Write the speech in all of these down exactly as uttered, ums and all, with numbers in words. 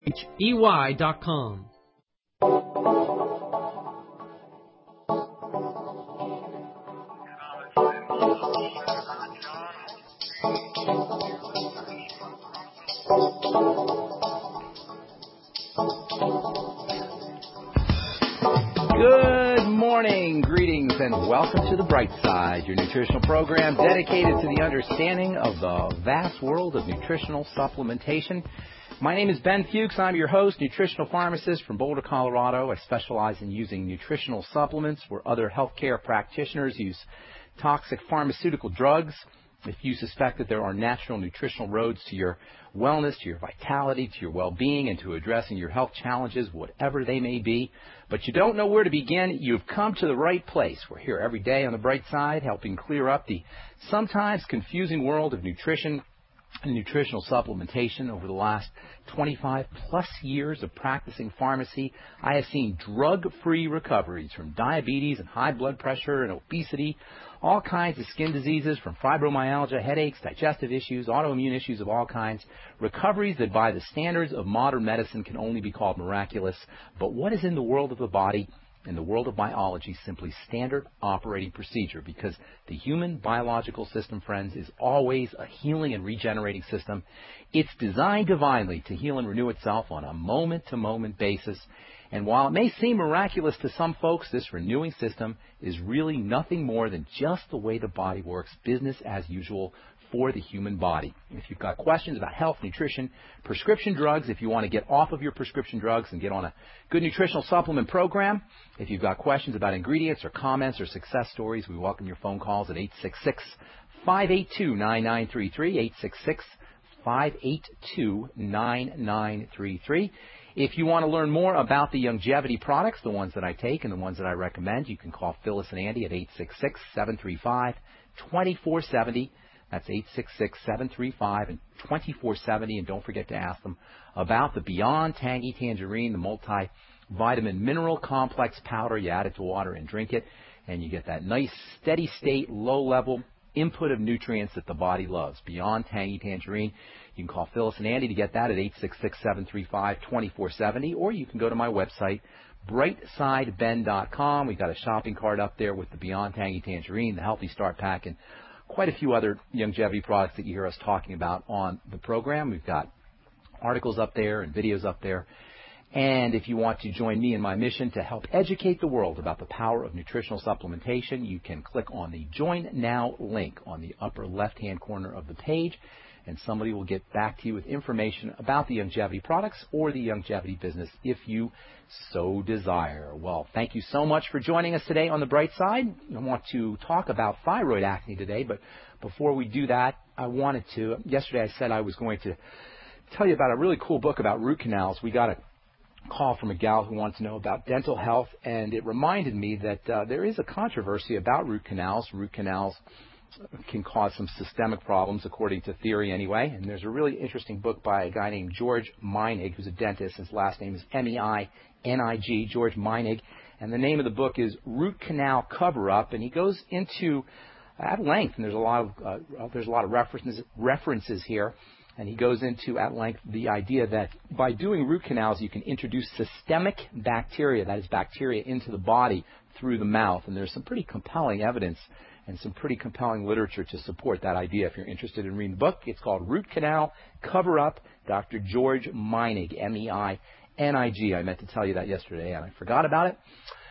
H E Y dot com. Good morning, greetings, and welcome to The Bright Side, your nutritional program dedicated to the understanding of the vast world of nutritional supplementation. My name is Ben Fuchs. I'm your host, nutritional pharmacist from Boulder, Colorado. I specialize in using nutritional supplements where other healthcare practitioners use toxic pharmaceutical drugs. If you suspect that there are natural nutritional roads to your wellness, to your vitality, to your well-being, and to addressing your health challenges, whatever they may be, but you don't know where to begin, you've come to the right place. We're here every day on The Bright Side, helping clear up the sometimes confusing world of nutrition and nutritional supplementation. Over the last twenty-five plus years of practicing pharmacy, I have seen drug-free recoveries from diabetes and high blood pressure and obesity, all kinds of skin diseases from fibromyalgia, headaches, digestive issues, autoimmune issues of all kinds, recoveries that by the standards of modern medicine can only be called miraculous. But what is in the world of the body, in the world of biology, simply standard operating procedure, because the human biological system, friends, is always a healing and regenerating system. It's designed divinely to heal and renew itself on a moment-to-moment basis. And while it may seem miraculous to some folks, this renewing system is really nothing more than just the way the body works, business as usual for the human body. If you've got questions about health, nutrition, prescription drugs, if you want to get off of your prescription drugs and get on a good nutritional supplement program, if you've got questions about ingredients or comments or success stories, we welcome your phone calls at eight six six, five eight two, nine nine three three, eight six six, five eight two, nine nine three three. If you want to learn more about the longevity products, the ones that I take and the ones that I recommend, you can call Phyllis and Andy at eight six six, seven three five, two four seven zero. That's eight six six, seven three five, two four seven zero. And don't forget to ask them about the Beyond Tangy Tangerine, the multivitamin mineral complex powder. You add it to water and drink it, and you get that nice, steady state, low-level input of nutrients that the body loves. Beyond Tangy Tangerine. You can call Phyllis and Andy to get that at eight six six, seven three five, two four seven zero, or you can go to my website, bright side ben dot com. We've got a shopping cart up there with the Beyond Tangy Tangerine, the Healthy Start Pack, and quite a few other longevity products that you hear us talking about on the program. We've got articles up there and videos up there. And if you want to join me in my mission to help educate the world about the power of nutritional supplementation, you can click on the Join Now link on the upper left-hand corner of the page, and somebody will get back to you with information about the longevity products or the longevity business if you so desire. Well, thank you so much for joining us today on The Bright Side. I want to talk about thyroid acne today, but before we do that, I wanted to, yesterday I said I was going to tell you about a really cool book about root canals. We got a call from a gal who wants to know about dental health, and it reminded me that uh, there is a controversy about root canals. Root canals can cause some systemic problems, according to theory anyway. And there's a really interesting book by a guy named George Meinig, who's a dentist. His last name is M E I N I G, George Meinig. And the name of the book is Root Canal Cover-Up. And he goes into, at length, and there's a lot of, uh, there's a lot of references, references here, and he goes into at length the idea that by doing root canals, you can introduce systemic bacteria, that is bacteria, into the body through the mouth. And there's some pretty compelling evidence and some pretty compelling literature to support that idea. If you're interested in reading the book, it's called Root Canal Cover-Up, Doctor George Meinig, M E I N I G. I meant to tell you that yesterday, and I forgot about it.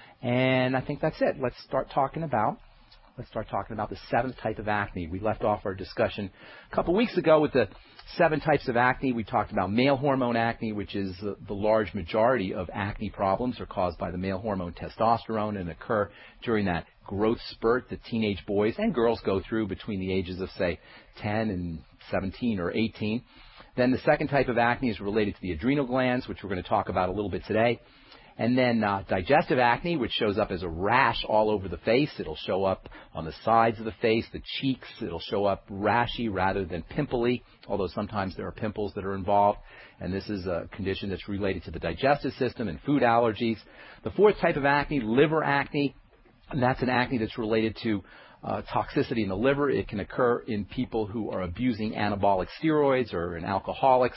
And I think that's it. Let's start talking about let's start talking about the seventh type of acne. We left off our discussion a couple weeks ago with the seven types of acne. We talked about male hormone acne, which is the, the large majority of acne problems are caused by the male hormone testosterone and occur during that growth spurt that teenage boys and girls go through between the ages of, say, ten and seventeen or eighteen. Then the second type of acne is related to the adrenal glands, which we're going to talk about a little bit today. And then uh, digestive acne, which shows up as a rash all over the face. It'll show up on the sides of the face, the cheeks. It'll show up rashy rather than pimply, although sometimes there are pimples that are involved. And this is a condition that's related to the digestive system and food allergies. The fourth type of acne, liver acne, and that's an acne that's related to uh, toxicity in the liver. It can occur in people who are abusing anabolic steroids or in alcoholics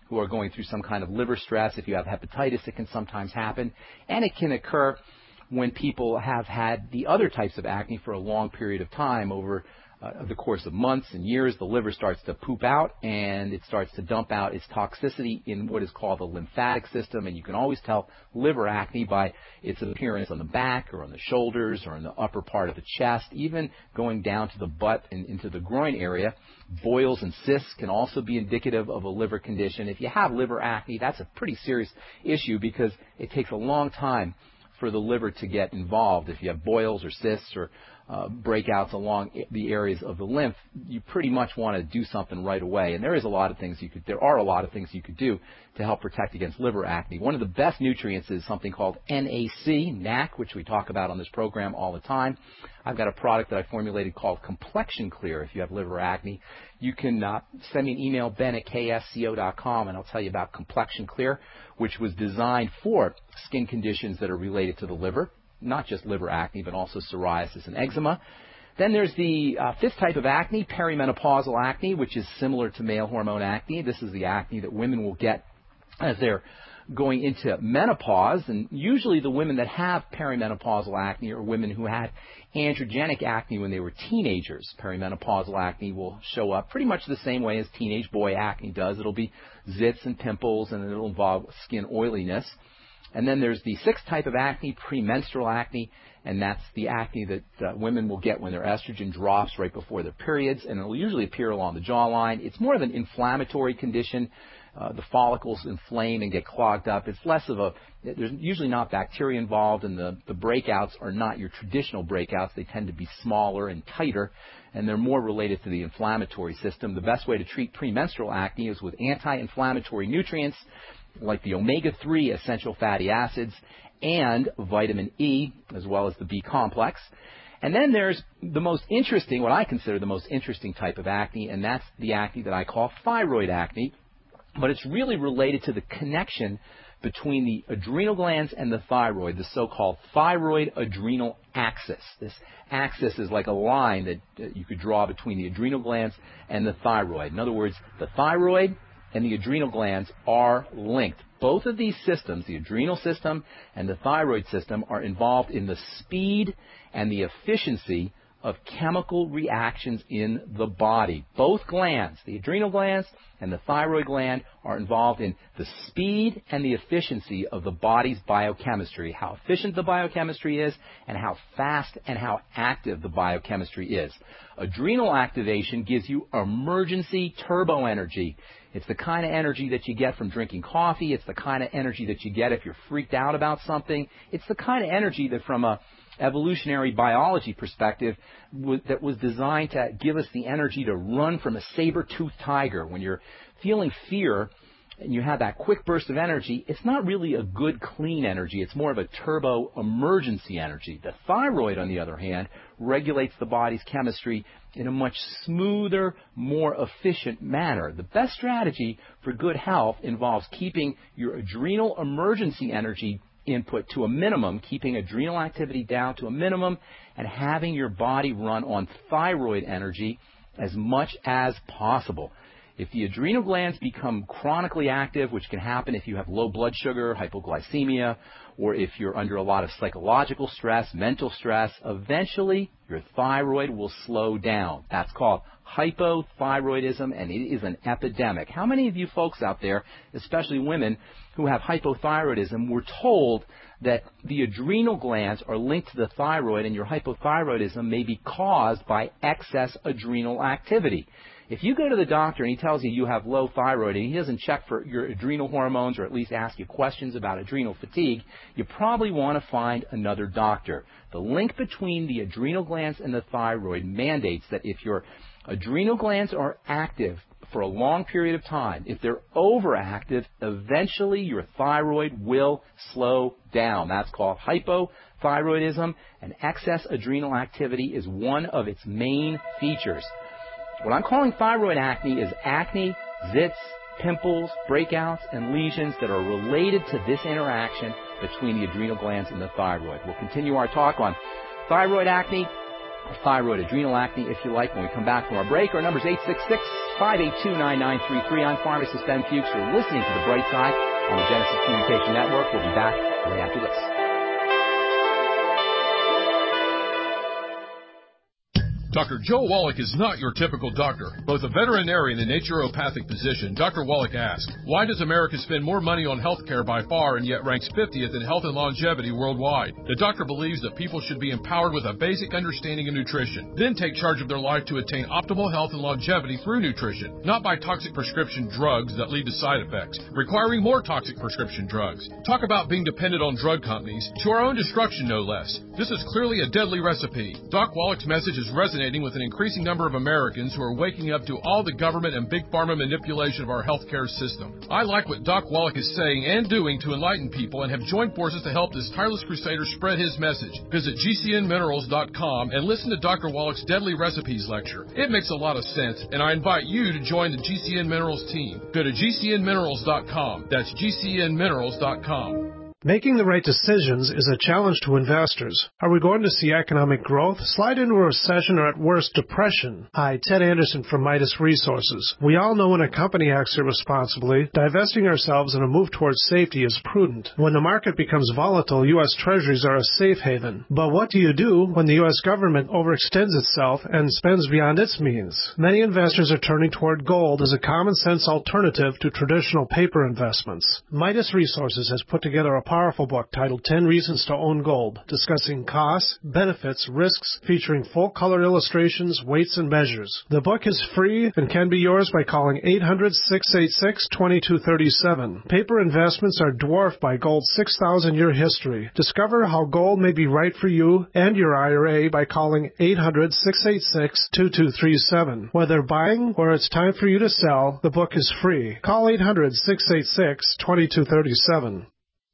who are going through some kind of liver stress. If you have hepatitis, it can sometimes happen. And it can occur when people have had the other types of acne for a long period of time over Uh, the course of months and years. The liver starts to poop out, and it starts to dump out its toxicity in what is called the lymphatic system. And you can always tell liver acne by its appearance on the back or on the shoulders or in the upper part of the chest, even going down to the butt and into the groin area. Boils and cysts can also be indicative of a liver condition. If you have liver acne, that's a pretty serious issue because it takes a long time for the liver to get involved. If you have boils or cysts or uh, breakouts along the areas of the lymph, you pretty much want to do something right away. And there is a lot of things you could, there are a lot of things you could do to help protect against liver acne. One of the best nutrients is something called N A C, N A C, which we talk about on this program all the time. I've got a product that I formulated called Complexion Clear. If you have liver acne, you can uh, send me an email, Ben at K S C O dot com, and I'll tell you about Complexion Clear, which was designed for skin conditions that are related to the liver, not just liver acne, but also psoriasis and eczema. Then there's the uh, fifth type of acne, perimenopausal acne, which is similar to male hormone acne. This is the acne that women will get as they're going into menopause. And usually the women that have perimenopausal acne are women who had androgenic acne when they were teenagers. Perimenopausal acne will show up pretty much the same way as teenage boy acne does. It'll be zits and pimples, and it'll involve skin oiliness. And then there's the sixth type of acne, premenstrual acne, and that's the acne that uh, women will get when their estrogen drops right before their periods, and it'll usually appear along the jawline. It's more of an inflammatory condition. Uh, the follicles inflame and get clogged up. It's less of a, there's usually not bacteria involved, and the, the breakouts are not your traditional breakouts. They tend to be smaller and tighter, and they're more related to the inflammatory system. The best way to treat premenstrual acne is with anti-inflammatory nutrients like the omega three essential fatty acids and vitamin E, as well as the B complex. And then there's the most interesting, what I consider the most interesting type of acne, and that's the acne that I call thyroid acne. But it's really related to the connection between the adrenal glands and the thyroid, the so-called thyroid-adrenal axis. This axis is like a line that you could draw between the adrenal glands and the thyroid. In other words, the thyroid and the adrenal glands are linked. Both of these systems, the adrenal system and the thyroid system, are involved in the speed and the efficiency of chemical reactions in the body. Both glands, the adrenal glands and the thyroid gland, are involved in the speed and the efficiency of the body's biochemistry, how efficient the biochemistry is and how fast and how active the biochemistry is. Adrenal activation gives you emergency turbo energy. It's the kind of energy that you get from drinking coffee. It's the kind of energy that you get if you're freaked out about something. It's the kind of energy that from a evolutionary biology perspective w- that was designed to give us the energy to run from a saber-toothed tiger. When you're feeling fear and you have that quick burst of energy, it's not really a good, clean energy. It's more of a turbo emergency energy. The thyroid, on the other hand, regulates the body's chemistry in a much smoother, more efficient manner. The best strategy for good health involves keeping your adrenal emergency energy input to a minimum, keeping adrenal activity down to a minimum, and having your body run on thyroid energy as much as possible. If the adrenal glands become chronically active, which can happen if you have low blood sugar, hypoglycemia, or if you're under a lot of psychological stress, mental stress, eventually your thyroid will slow down. That's called hypothyroidism, and it is an epidemic. How many of you folks out there, especially women who have hypothyroidism, were told that the adrenal glands are linked to the thyroid and your hypothyroidism may be caused by excess adrenal activity? If you go to the doctor and he tells you you have low thyroid and he doesn't check for your adrenal hormones or at least ask you questions about adrenal fatigue, you probably want to find another doctor. The link between the adrenal glands and the thyroid mandates that if your adrenal glands are active for a long period of time, if they're overactive, eventually your thyroid will slow down. That's called hypothyroidism, and excess adrenal activity is one of its main features. What I'm calling thyroid acne is acne, zits, pimples, breakouts, and lesions that are related to this interaction between the adrenal glands and the thyroid. We'll continue our talk on thyroid acne thyroid, adrenal acne, if you like. When we come back from our break, our number is eight six six, five eight two, nine nine three three. I'm pharmacist Ben Fuchs. You're listening to The Bright Side on the Genesis Communication Network. We'll be back right after this. Doctor Joe Wallach is not your typical doctor. Both a veterinarian and naturopathic physician, Doctor Wallach asks, why does America spend more money on health care by far and yet ranks fiftieth in health and longevity worldwide? The doctor believes that people should be empowered with a basic understanding of nutrition, then take charge of their life to attain optimal health and longevity through nutrition, not by toxic prescription drugs that lead to side effects, requiring more toxic prescription drugs. Talk about being dependent on drug companies, to our own destruction no less. This is clearly a deadly recipe. Doc Wallach's message is resonating with an increasing number of Americans who are waking up to all the government and big pharma manipulation of our healthcare system. I like what Doc Wallach is saying and doing to enlighten people and have joined forces to help this tireless crusader spread his message. Visit G C N minerals dot com and listen to Doctor Wallach's Deadly Recipes lecture. It makes a lot of sense, and I invite you to join the G C N Minerals team. Go to G C N minerals dot com. That's G C N minerals dot com. Making the right decisions is a challenge to investors. Are we going to see economic growth, slide into a recession, or at worst, depression? Hi, Ted Anderson from Midas Resources. We all know when a company acts irresponsibly, divesting ourselves in a move towards safety is prudent. When the market becomes volatile, U S Treasuries are a safe haven. But what do you do when the U S government overextends itself and spends beyond its means? Many investors are turning toward gold as a common-sense alternative to traditional paper investments. Midas Resources has put together a powerful book titled ten Reasons to Own Gold, discussing costs, benefits, risks, featuring full-color illustrations, weights, and measures. The book is free and can be yours by calling eight hundred, six eight six, two two three seven. Paper investments are dwarfed by gold's six thousand year history. Discover how gold may be right for you and your I R A by calling eight hundred, six eight six, two two three seven. Whether buying or it's time for you to sell, the book is free. Call eight hundred, six eight six, two two three seven.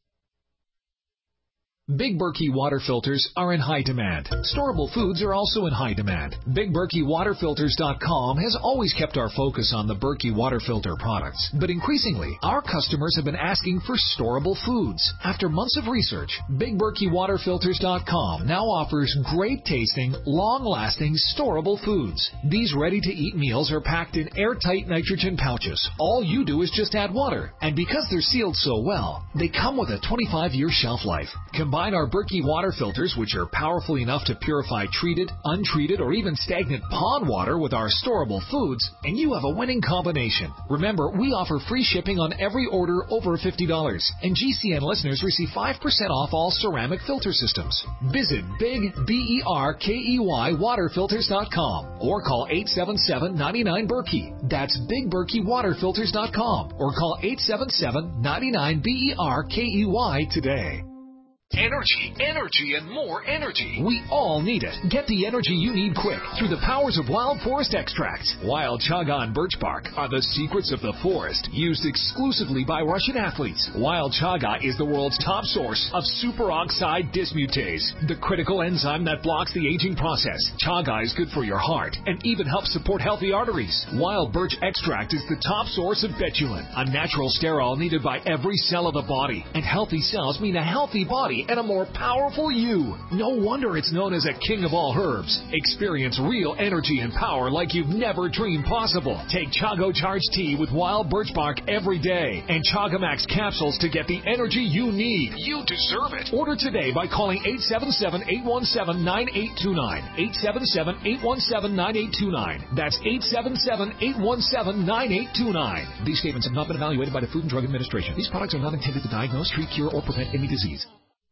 Big Berkey water filters are in high demand. Storable foods are also in high demand. Big Berkey Water Filters dot com has always kept our focus on the Berkey water filter products. But increasingly, our customers have been asking for storable foods. After months of research, Big Berkey Water Filters dot com now offers great tasting, long-lasting, storable foods. These ready-to-eat meals are packed in airtight nitrogen pouches. All you do is just add water. And because they're sealed so well, they come with a twenty-five year shelf life. Combine our Berkey water filters, which are powerful enough to purify treated, untreated, or even stagnant pond water with our storable foods, and you have a winning combination. Remember, we offer free shipping on every order over fifty dollars, and G C N listeners receive five percent off all ceramic filter systems. Visit Big B E R K E Y Water Filters dot com or call eight seven seven, nine nine, Berkey. That's Big Berkey Water Filters dot com or call eight seven seven, nine nine, B E R K E Y today. Energy, energy, and more energy. We all need it. Get the energy you need quick through the powers of Wild Forest Extracts. Wild chaga and birch bark are the secrets of the forest, used exclusively by Russian athletes. Wild chaga is the world's top source of superoxide dismutase, the critical enzyme that blocks the aging process. Chaga is good for your heart and even helps support healthy arteries. Wild birch extract is the top source of betulin, a natural sterol needed by every cell of the body. And healthy cells mean a healthy body and a more powerful you. No wonder it's known as a king of all herbs. Experience real energy and power like you've never dreamed possible. Take Chago Charge Tea with wild birch bark every day and Chagamax capsules to get the energy you need. You deserve it. Order today by calling eight seven seven, eight one seven, nine eight two nine. eight seven seven, eight one seven, nine eight two nine. That's eight seven seven, eight one seven, nine eight two nine. These statements have not been evaluated by the Food and Drug Administration. These products are not intended to diagnose, treat, cure, or prevent any disease.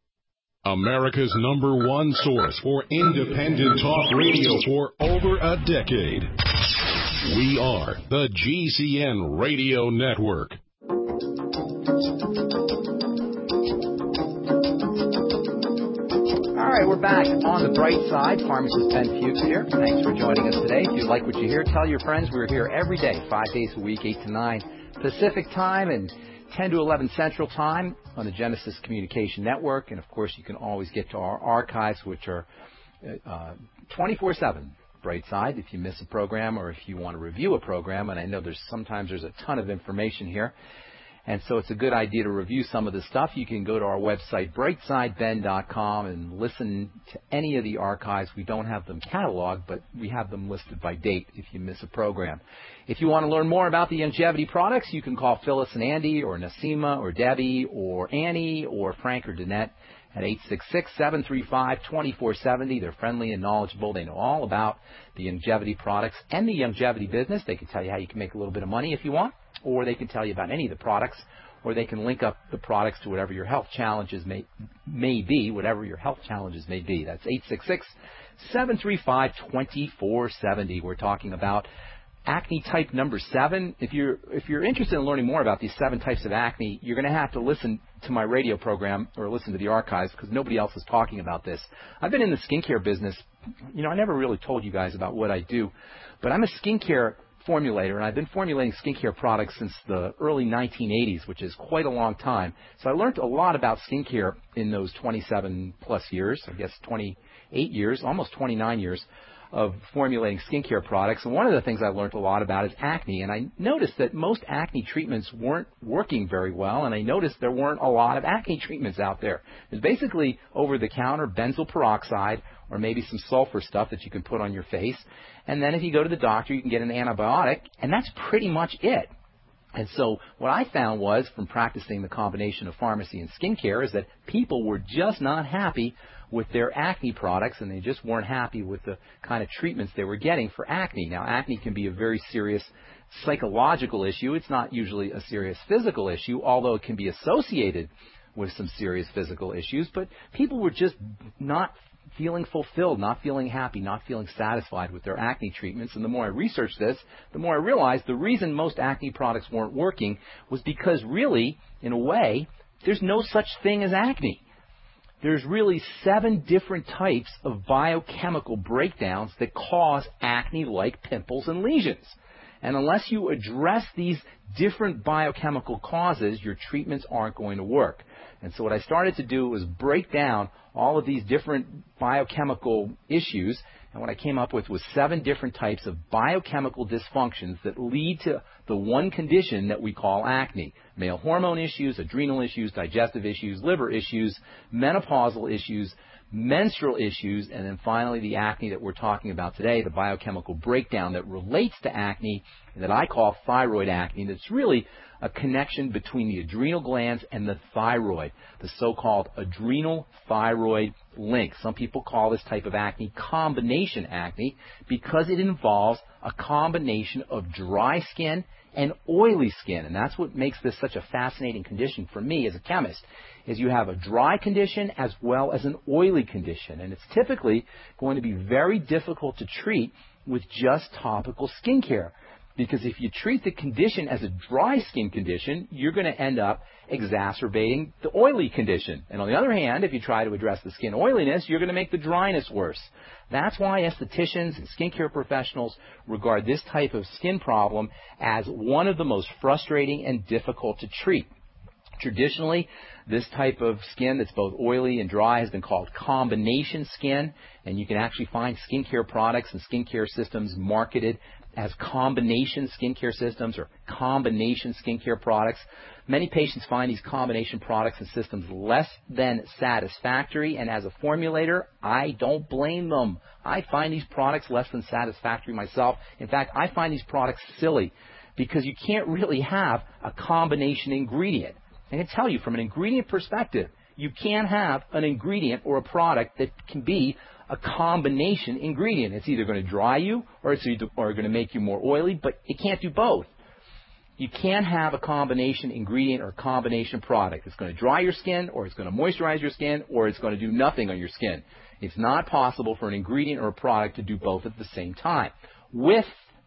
America's number one source for independent talk radio for over a decade. We are the G C N Radio Network. All right, we're back on the bright side. Pharmacist Ben Fuchs here. Thanks for joining us today. If you like what you hear, tell your friends. We're here every day, five days a week, eight to nine Pacific time and ten to eleven Central time on the Genesis Communication Network. And, of course, you can always get to our archives, which are uh, twenty-four seven bright side if you miss a program or if you want to review a program. And I know there's sometimes there's a ton of information here. And so it's a good idea to review some of the stuff. You can go to our website, brightside ben dot com, and listen to any of the archives. We don't have them cataloged, but we have them listed by date if you miss a program. If you want to learn more about the Youngevity products, you can call Phyllis and Andy or Nasima or Debbie or Annie or Frank or Danette at eight six six, seven three five, two four seven zero. They're friendly and knowledgeable. They know all about the Youngevity products and the Youngevity business. They can tell you how you can make a little bit of money if you want, or they can tell you about any of the products, or they can link up the products to whatever your health challenges may may be, whatever your health challenges may be. That's eight six six, seven three five, two four seven zero. We're talking about acne type number seven. If you're if you're interested in learning more about these seven types of acne, you're going to have to listen to my radio program or listen to the archives because nobody else is talking about this. I've been in the skincare business. You know, I never really told you guys about what I do, but I'm a skincare formulator, and I've been formulating skincare products since the early nineteen eighties, which is quite a long time. So I learned a lot about skincare in those twenty-seven plus years, I guess twenty-eight years, almost twenty-nine years of formulating skincare products. And one of the things I learned a lot about is acne. And I noticed that most acne treatments weren't working very well, and I noticed there weren't a lot of acne treatments out there. There's basically over-the-counter benzoyl peroxide or maybe some sulfur stuff that you can put on your face. And then if you go to the doctor, you can get an antibiotic, and that's pretty much it. And so what I found was, from practicing the combination of pharmacy and skincare, is that people were just not happy with their acne products, and they just weren't happy with the kind of treatments they were getting for acne. Now, acne can be a very serious psychological issue. It's not usually a serious physical issue, although it can be associated with some serious physical issues. But people were just not feeling fulfilled, not feeling happy, not feeling satisfied with their acne treatments. And the more I researched this, the more I realized the reason most acne products weren't working was because really, in a way, there's no such thing as acne. There's really seven different types of biochemical breakdowns that cause acne-like pimples and lesions. And unless you address these different biochemical causes, your treatments aren't going to work. And so what I started to do was break down all of these different biochemical issues, and what I came up with was seven different types of biochemical dysfunctions that lead to the one condition that we call acne. Male hormone issues, adrenal issues, digestive issues, liver issues, menopausal issues, menstrual issues, and then finally the acne that we're talking about today, the biochemical breakdown that relates to acne that I call thyroid acne. That's really a connection between the adrenal glands and the thyroid, the so-called adrenal thyroid link. Some people call this type of acne combination acne because it involves a combination of dry skin and oily skin. And that's what makes this such a fascinating condition for me as a chemist, is you have a dry condition as well as an oily condition. And it's typically going to be very difficult to treat with just topical skincare. Because if you treat the condition as a dry skin condition, you're going to end up exacerbating the oily condition. And on the other hand, if you try to address the skin oiliness, you're going to make the dryness worse. That's why estheticians and skincare professionals regard this type of skin problem as one of the most frustrating and difficult to treat. Traditionally, this type of skin that's both oily and dry has been called combination skin, and you can actually find skincare products and skincare systems marketed as combination skincare systems or combination skincare products. Many patients find these combination products and systems less than satisfactory, and as a formulator, I don't blame them. I find these products less than satisfactory myself. In fact, I find these products silly because you can't really have a combination ingredient. I can tell you from an ingredient perspective, you can't have an ingredient or a product that can be a combination ingredient. It's either going to dry you or it's either, or going to make you more oily, but it can't do both. You can't have a combination ingredient or a combination product. It's going to dry your skin, or it's going to moisturize your skin, or it's going to do nothing on your skin. It's not possible for an ingredient or a product to do both at the same time, with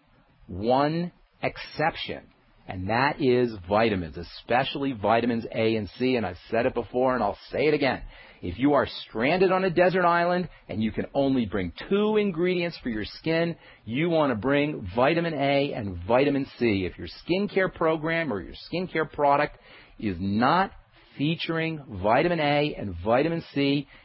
one exception. And that is vitamins, especially vitamins A and C. And I've said it before and I'll say it again. If you are stranded on a desert island and you can only bring two ingredients for your skin, you want to bring vitamin A and vitamin C. If your skincare program or your skincare product is not featuring vitamin A and vitamin C,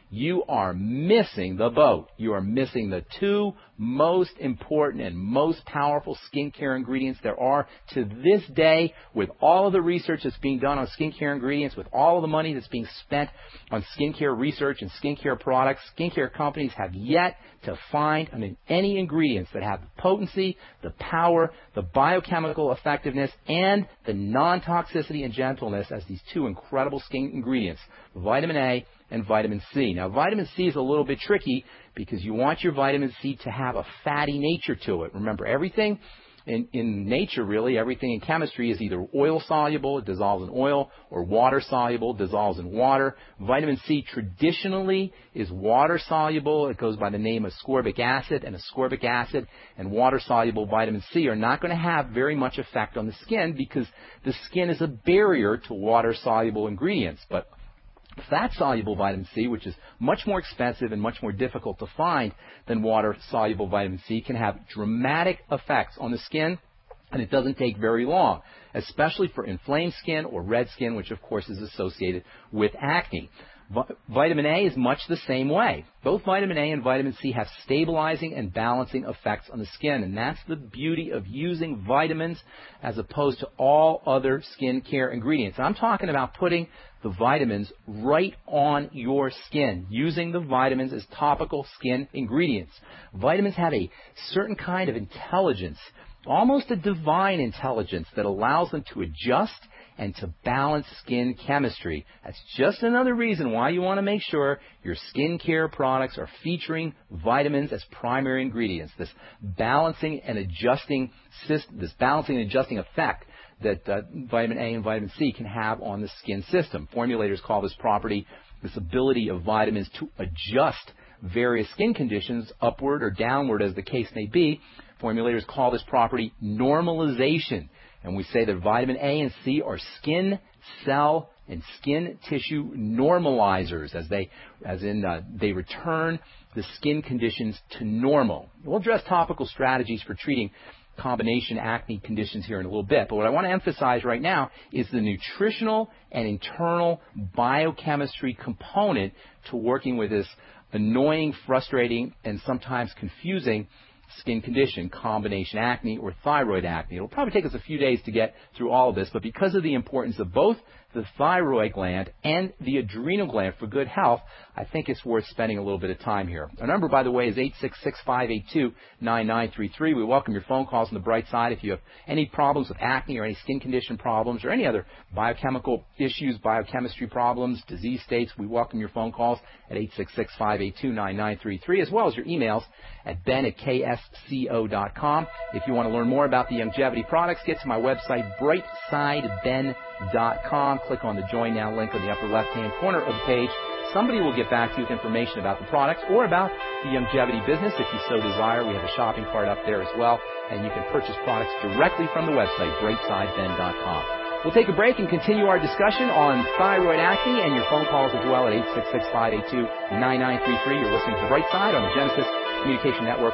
you are missing the boat. You are missing the two most important and most powerful skincare ingredients there are to this day. With all of the research that's being done on skincare ingredients, with all of the money that's being spent on skincare research and skincare products, skincare companies have yet to find I mean, any ingredients that have the potency, the power, the biochemical effectiveness, and the non-toxicity and gentleness as these two incredible skin ingredients, vitamin A and vitamin C. Now, vitamin C is a little bit tricky because you want your vitamin C to have a fatty nature to it. Remember, everything in, in nature, really, everything in chemistry is either oil-soluble, it dissolves in oil, or water-soluble, dissolves in water. Vitamin C traditionally is water-soluble. It goes by the name of ascorbic acid, and ascorbic acid and water-soluble vitamin C are not going to have very much effect on the skin because the skin is a barrier to water-soluble ingredients. But fat-soluble vitamin C, which is much more expensive and much more difficult to find than water-soluble vitamin C, can have dramatic effects on the skin, and it doesn't take very long, especially for inflamed skin or red skin, which of course is associated with acne. Vitamin A is much the same way. Both vitamin A and vitamin C have stabilizing and balancing effects on the skin, and that's the beauty of using vitamins as opposed to all other skincare ingredients. I'm talking about putting the vitamins right on your skin, using the vitamins as topical skin ingredients. Vitamins have a certain kind of intelligence, almost a divine intelligence, that allows them to adjust and to balance skin chemistry. That's just another reason why you want to make sure your skincare products are featuring vitamins as primary ingredients. This balancing and adjusting system, this balancing and adjusting effect that uh, vitamin A and vitamin C can have on the skin system. Formulators call this property, this ability of vitamins to adjust various skin conditions upward or downward as the case may be. Formulators call this property normalization. And we say that vitamin A and C are skin cell and skin tissue normalizers, as they, as in uh, they return the skin conditions to normal. We'll address topical strategies for treating combination acne conditions here in a little bit, but what I want to emphasize right now is the nutritional and internal biochemistry component to working with this annoying, frustrating, and sometimes confusing skin condition, combination acne or thyroid acne. It'll probably take us a few days to get through all of this, but because of the importance of both the thyroid gland and the adrenal gland for good health, I think it's worth spending a little bit of time here. Our number, by the way, is eight six six, five eight two, nine nine three three. We welcome your phone calls on the bright side. If you have any problems with acne or any skin condition problems or any other biochemical issues, biochemistry problems, disease states, we welcome your phone calls at eight six six, five eight two, nine nine three three, as well as your emails at ben at k s c o dot com. If you want to learn more about the Youngevity products, get to my website, bright side ben dot com. Click on the Join Now link on the upper left-hand corner of the page. Somebody will get back to you with information about the products or about the Youngevity business if you so desire. We have a shopping cart up there as well, and you can purchase products directly from the website, bright side ben dot com. We'll take a break and continue our discussion on thyroid acne and your phone calls as well at eight six six, five eight two, nine nine three three. You're listening to The Bright Side on the Genesis Communication Network.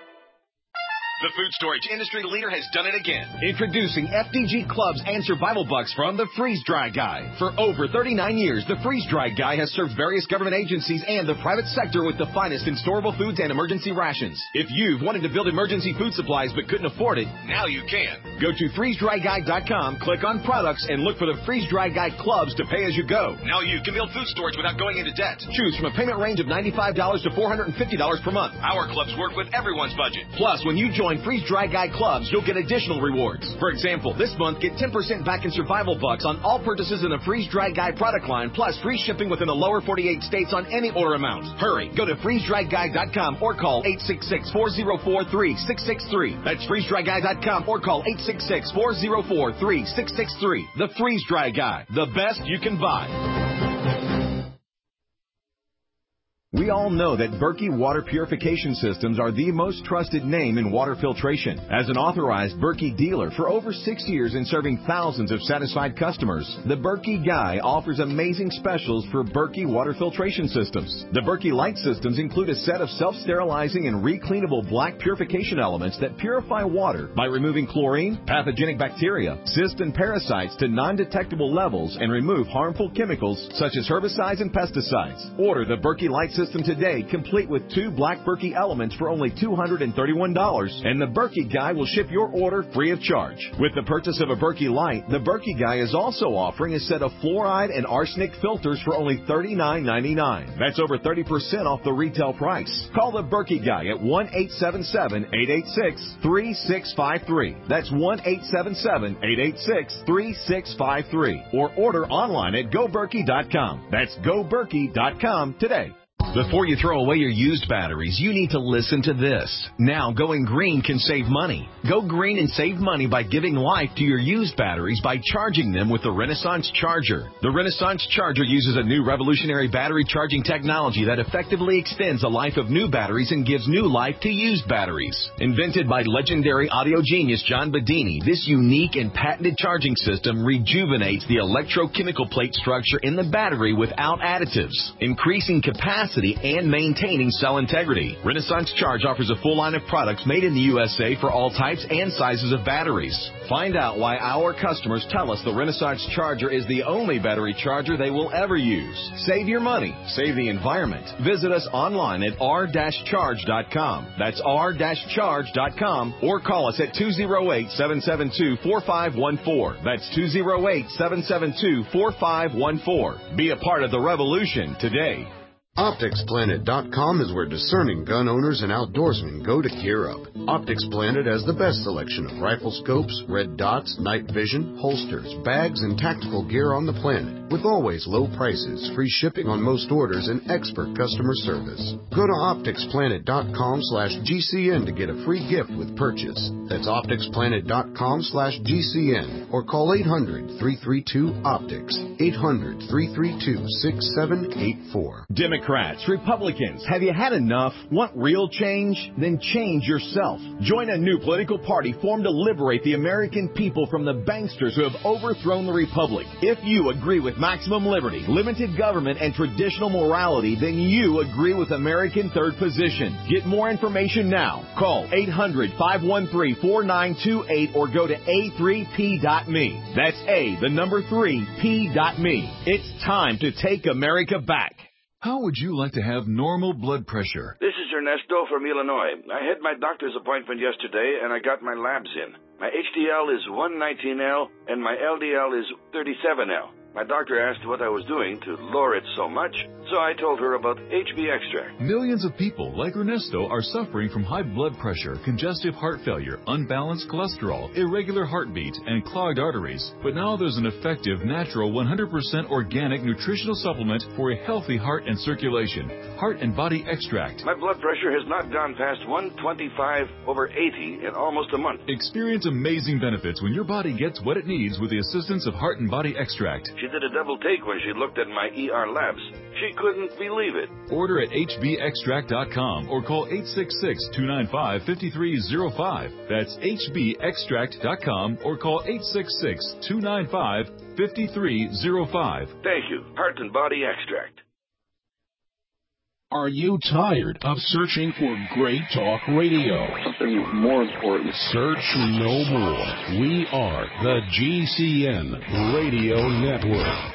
The food storage industry leader has done it again. Introducing F D G Clubs and Survival Bucks from the Freeze Dry Guy. For over thirty-nine years, the Freeze Dry Guy has served various government agencies and the private sector with the finest in storable foods and emergency rations. If you've wanted to build emergency food supplies but couldn't afford it, now you can. Go to freeze dry guy dot com, click on products, and look for the Freeze Dry Guy Clubs to pay as you go. Now you can build food storage without going into debt. Choose from a payment range of ninety-five dollars to four hundred fifty dollars per month. Our clubs work with everyone's budget. Plus, when you join Freeze Dry Guy Clubs, you'll get additional rewards. For example, this month, get ten percent back in Survival Bucks on all purchases in the Freeze Dry Guy product line, plus free shipping within the lower forty-eight states on any order amount. Hurry, go to freeze dry guy dot com or call eight six six, four zero four, three six six three. That's freeze dry guy dot com or call eight six six, four zero four, three six six three. The Freeze Dry Guy, the best you can buy. We We all know that Berkey Water Purification Systems are the most trusted name in water filtration. As an authorized Berkey dealer for over six years and serving thousands of satisfied customers, the Berkey Guy offers amazing specials for Berkey water filtration systems. The Berkey Light systems include a set of self-sterilizing and recleanable black purification elements that purify water by removing chlorine, pathogenic bacteria, cysts, and parasites to non-detectable levels and remove harmful chemicals such as herbicides and pesticides. Order the Berkey Light system today, complete with two black Berkey elements for only two hundred thirty-one dollars, and the Berkey Guy will ship your order free of charge. With the purchase of a Berkey Light, the Berkey Guy is also offering a set of fluoride and arsenic filters for only thirty-nine ninety-nine. That's over thirty percent off the retail price. Call the Berkey Guy at one eight seven seven, eight eight six, three six five three. That's one eight seven seven, eight eight six, three six five three. Or order online at go berkey dot com. That's go berkey dot com today. Before you throw away your used batteries, you need to listen to this. Now, going green can save money. Go green and save money by giving life to your used batteries by charging them with the Renaissance Charger. The Renaissance Charger uses a new revolutionary battery charging technology that effectively extends the life of new batteries and gives new life to used batteries. Invented by legendary audio genius John Bedini, this unique and patented charging system rejuvenates the electrochemical plate structure in the battery without additives, increasing capacity and maintaining cell integrity. Renaissance Charge offers a full line of products made in the U S A for all types and sizes of batteries. Find out why our customers tell us the Renaissance Charger is the only battery charger they will ever use. Save your money. Save the environment. Visit us online at r dash charge dot com. That's r dash charge dot com, or call us at two oh eight, seven seven two, four five one four. That's two oh eight, seven seven two, four five one four. Be a part of the revolution today. Optics Planet dot com is where discerning gun owners and outdoorsmen go to gear up. Optics Planet has the best selection of rifle scopes, red dots, night vision, holsters, bags, and tactical gear on the planet, with always low prices, free shipping on most orders, and expert customer service. Go to Optics Planet dot com slash G C N to get a free gift with purchase. That's Optics Planet dot com slash G C N, or call eight hundred, three three two, OPTICS, eight hundred, three three two, six seven eight four. Democrats, Republicans, have you had enough? Want real change? Then change yourself. Join a new political party formed to liberate the American people from the banksters who have overthrown the Republic. If you agree with maximum liberty, limited government, and traditional morality, then you agree with American Third Position. Get more information now. Call eight hundred, five one three, four nine two eight or go to A three P dot me. That's A, the number three, P dot me. It's time to take America back. How would you like to have normal blood pressure? This is Ernesto from Illinois. I had my doctor's appointment yesterday, and I got my labs in. My H D L is one nineteen L, and my L D L is thirty-seven L. My doctor asked what I was doing to lower it so much, so I told her about H B Extract. Millions of people like Ernesto are suffering from high blood pressure, congestive heart failure, unbalanced cholesterol, irregular heartbeat, and clogged arteries. But now there's an effective, natural, one hundred percent organic nutritional supplement for a healthy heart and circulation. Heart and Body Extract. My blood pressure has not gone past one twenty-five over eighty in almost a month. Experience amazing benefits when your body gets what it needs with the assistance of Heart and Body Extract. She did a double take when she looked at my E R labs. She couldn't believe it. Order at H B extract dot com or call eight six six, two nine five, five three zero five. That's H B extract dot com or call eight six six, two nine five, five three zero five. Thank you. Heart and Body Extract. Are you tired of searching for great talk radio? Something more important. Search no more. We are the G C N Radio Network.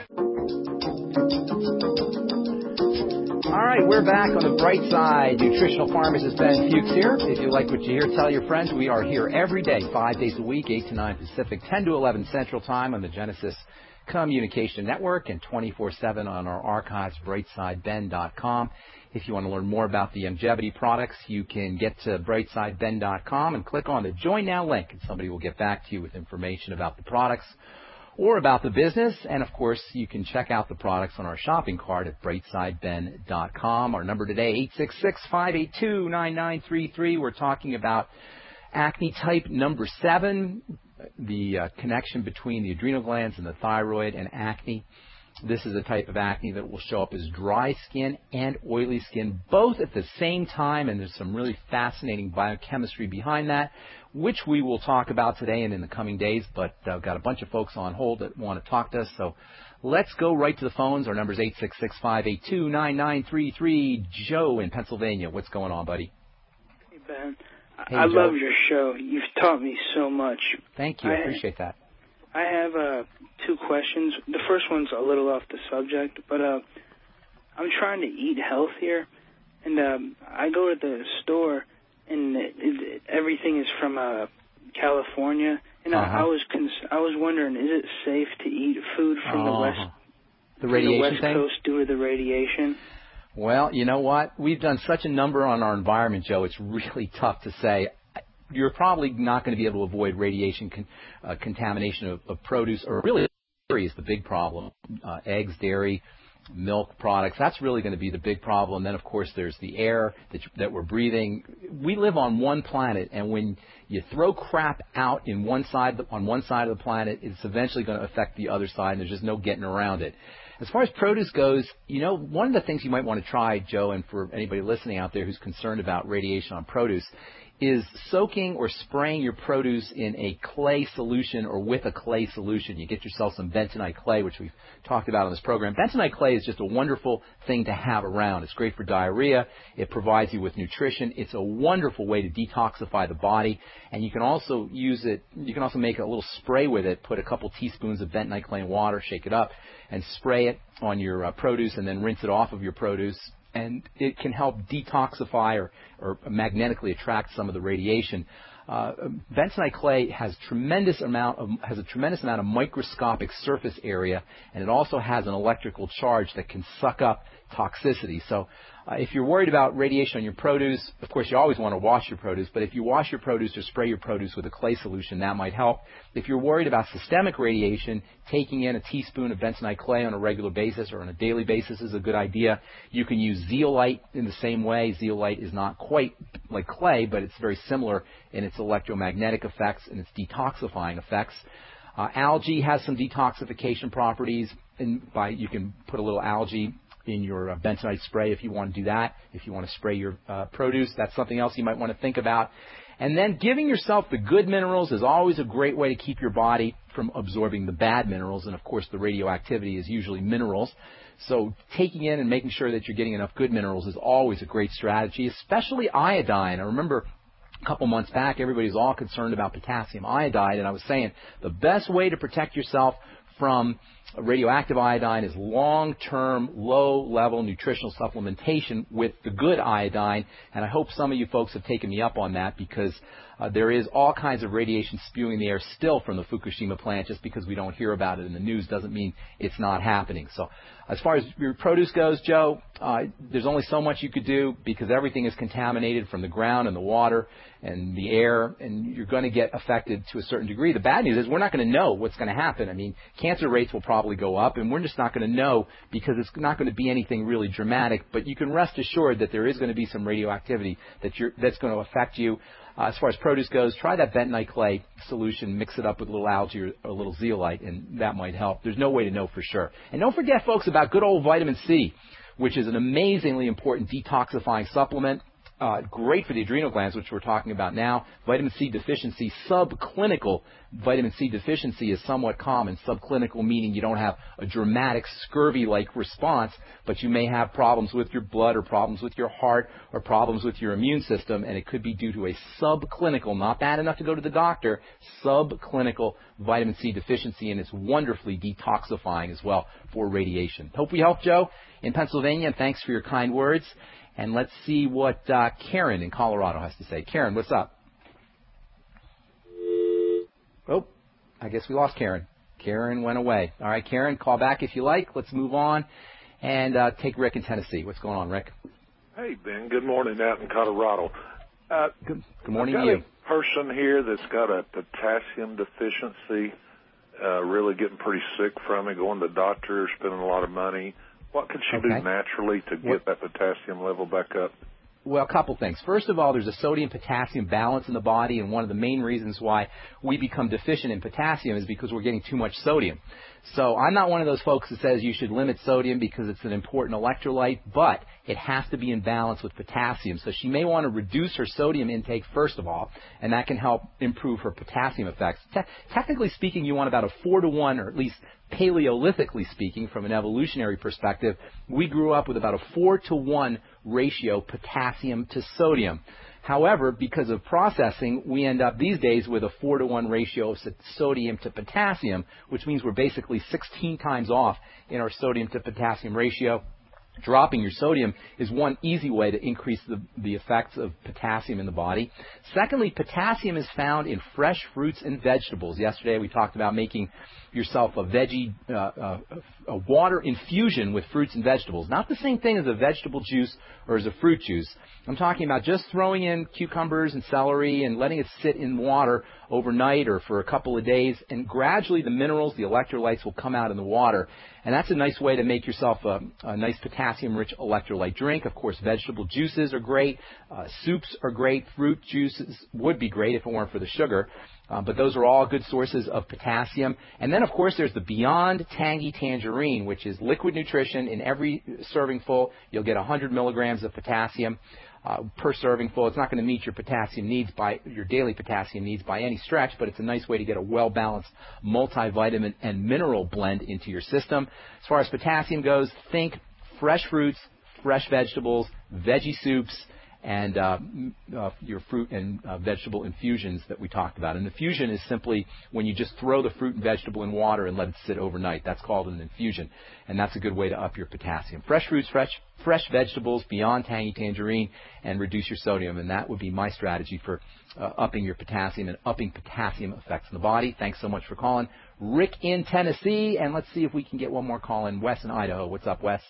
All right, we're back on the bright side. Nutritional pharmacist Ben Fuchs here. If you like what you hear, tell your friends. We are here every day, five days a week, eight to nine Pacific, ten to eleven Central Time on the Genesis Communication Network and twenty-four seven on our archives, bright side ben dot com. If you want to learn more about the longevity products, you can get to bright side ben dot com and click on the Join Now link, and somebody will get back to you with information about the products or about the business. And, of course, you can check out the products on our shopping cart at bright side ben dot com. Our number today, eight six six, five eight two, nine nine three three. We're talking about acne type number seven, the uh, connection between the adrenal glands and the thyroid and acne. This is a type of acne that will show up as dry skin and oily skin both at the same time, and there's some really fascinating biochemistry behind that, which we will talk about today and in the coming days, but I've uh, got a bunch of folks on hold that want to talk to us, so let's go right to the phones. Our number is eight six six, five eight two, nine nine three three. Joe in Pennsylvania, what's going on, buddy? Hey, Ben. Hey, I Joe. love your show. You've taught me so much. Thank you. I I appreciate that. I have uh, two questions. The first one's a little off the subject, but uh, I'm trying to eat healthier, and um, I go to the store, and it, it, everything is from uh, California, and uh-huh. I, I was cons- I was wondering, is it safe to eat food from uh-huh. the west, the from radiation the west thing? coast due to the radiation? Well, you know what? We've done such a number on our environment, Joe, it's really tough to say. You're probably not going to be able to avoid radiation con- uh, contamination of, of produce, or really dairy is the big problem. Uh, eggs, dairy, milk products, that's really going to be the big problem. And then, of course, there's the air that, that we're breathing. We live on one planet, and when you throw crap out in one side on one side of the planet, it's eventually going to affect the other side, and there's just no getting around it. As far as produce goes, you know, one of the things you might want to try, Joe, and for anybody listening out there who's concerned about radiation on produce, is soaking or spraying your produce in a clay solution or with a clay solution. You get yourself some bentonite clay, which we've talked about on this program. Bentonite clay is just a wonderful thing to have around. It's great for diarrhea. It provides you with nutrition. It's a wonderful way to detoxify the body. And you can also use it, you can also make a little spray with it, put a couple teaspoons of bentonite clay in water, shake it up, and spray it on your uh, produce, and then rinse it off of your produce. And it can help detoxify or, or magnetically attract some of the radiation. Uh, bentonite clay has tremendous amount of has a tremendous amount of microscopic surface area, and it also has an electrical charge that can suck up toxicity. So uh, if you're worried about radiation on your produce, of course you always want to wash your produce, but if you wash your produce or spray your produce with a clay solution, that might help. If you're worried about systemic radiation, taking in a teaspoon of bentonite clay on a regular basis or on a daily basis is a good idea. You can use zeolite in the same way. Zeolite is not quite like clay, but it's very similar in its electromagnetic effects and its detoxifying effects. Uh, algae has some detoxification properties, and by you can put a little algae in your uh, bentonite spray if you want to do that. If you want to spray your uh, produce, that's something else you might want to think about. And then giving yourself the good minerals is always a great way to keep your body from absorbing the bad minerals. And, of course, the radioactivity is usually minerals. So taking in and making sure that you're getting enough good minerals is always a great strategy, especially iodine. I remember a couple months back, everybody was all concerned about potassium iodide, and I was saying the best way to protect yourself from radioactive iodine is long-term, low-level nutritional supplementation with the good iodine, and I hope some of you folks have taken me up on that, because uh, there is all kinds of radiation spewing in the air still from the Fukushima plant. Just because we don't hear about it in the news doesn't mean it's not happening. So as far as your produce goes, Joe, uh, there's only so much you could do, because everything is contaminated from the ground and the water and the air, and you're going to get affected to a certain degree. The bad news is we're not going to know what's going to happen. I mean, cancer rates will probably go up, and we're just not going to know, because it's not going to be anything really dramatic. But you can rest assured that there is going to be some radioactivity that you're, that's going to affect you. Uh, as far as produce goes, try that bentonite clay solution, mix it up with a little algae or a little zeolite, and that might help. There's no way to know for sure. And don't forget, folks, about good old vitamin C, which is an amazingly important detoxifying supplement. Uh, great for the adrenal glands, which we're talking about now. Vitamin C deficiency, subclinical vitamin C deficiency is somewhat common. Subclinical meaning you don't have a dramatic scurvy-like response, but you may have problems with your blood or problems with your heart or problems with your immune system, and it could be due to a subclinical, not bad enough to go to the doctor, subclinical vitamin C deficiency, and it's wonderfully detoxifying as well for radiation. Hope we helped, Joe, in Pennsylvania, and thanks for your kind words. And let's see what uh, Karen in Colorado has to say. Karen, what's up? Oh, I guess we lost Karen. Karen went away. All right, Karen, call back if you like. Let's move on and uh, take Rick in Tennessee. What's going on, Rick? Hey, Ben. Good morning out in Colorado. Uh, good, good morning I've to got you. A person here that's got a potassium deficiency, uh, really getting pretty sick from it, going to the doctor, spending a lot of money. What can she okay. do naturally to get what? that potassium level back up? Well, a couple things. First of all, there's a sodium-potassium balance in the body, and one of the main reasons why we become deficient in potassium is because we're getting too much sodium. So I'm not one of those folks that says you should limit sodium because it's an important electrolyte, but it has to be in balance with potassium. So she may want to reduce her sodium intake first of all, and that can help improve her potassium effects. Te- technically speaking, you want about a four to one, or at least paleolithically speaking, from an evolutionary perspective, we grew up with about a four to one ratio potassium to sodium. However, because of processing, we end up these days with a four to one ratio of sodium to potassium, which means we're basically sixteen times off in our sodium to potassium ratio. Dropping your sodium is one easy way to increase the, the effects of potassium in the body. Secondly, potassium is found in fresh fruits and vegetables. Yesterday we talked about making yourself a veggie, uh, uh, a water infusion with fruits and vegetables. Not the same thing as a vegetable juice or as a fruit juice. I'm talking about just throwing in cucumbers and celery and letting it sit in water overnight or for a couple of days, and gradually the minerals, the electrolytes will come out in the water. And that's a nice way to make yourself a, a nice potassium-rich electrolyte drink. Of course, vegetable juices are great. Uh, soups are great. Fruit juices would be great if it weren't for the sugar. Uh, but those are all good sources of potassium. And then, of course, there's the Beyond Tangy Tangerine, which is liquid nutrition. In every serving full, you'll get one hundred milligrams of potassium uh, per serving full. It's not going to meet your potassium needs by your daily potassium needs by any stretch, but it's a nice way to get a well-balanced multivitamin and mineral blend into your system. As far as potassium goes, think fresh fruits, fresh vegetables, veggie soups, and uh, uh, your fruit and uh, vegetable infusions that we talked about. An infusion is simply when you just throw the fruit and vegetable in water and let it sit overnight. That's called an infusion, and that's a good way to up your potassium. Fresh fruits, fresh fresh vegetables, Beyond Tangy Tangerine, and reduce your sodium, and that would be my strategy for uh, upping your potassium and upping potassium effects in the body. Thanks so much for calling. Rick in Tennessee, and let's see if we can get one more call in. Wes in Idaho. What's up, Wes?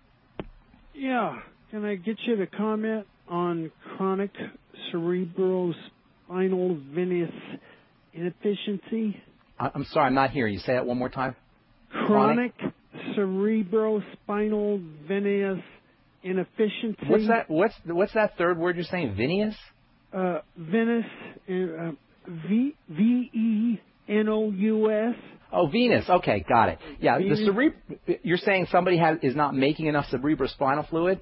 Yeah, can I get you to comment on chronic cerebrospinal venous inefficiency? I'm sorry, I'm not hearing you. Say that one more time. Chronic, chronic? cerebrospinal venous inefficiency. What's that? What's what's that third word you're saying? Venous? Uh, venous, uh, V V E N O U S. Oh, venous. Okay, got it. Yeah, Venous. the cereb- You're saying somebody has is not making enough cerebrospinal fluid?